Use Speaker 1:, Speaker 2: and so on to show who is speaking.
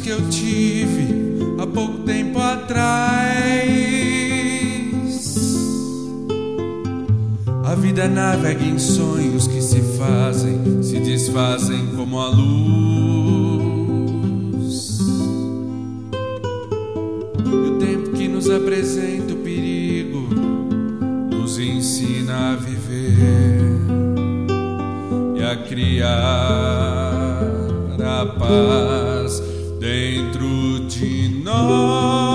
Speaker 1: que eu tive há pouco tempo atrás. A vida navega em sonhos que se fazem, se desfazem como a luz. E o tempo que nos apresenta o perigo nos ensina a viver e a criar a paz dentro de nós.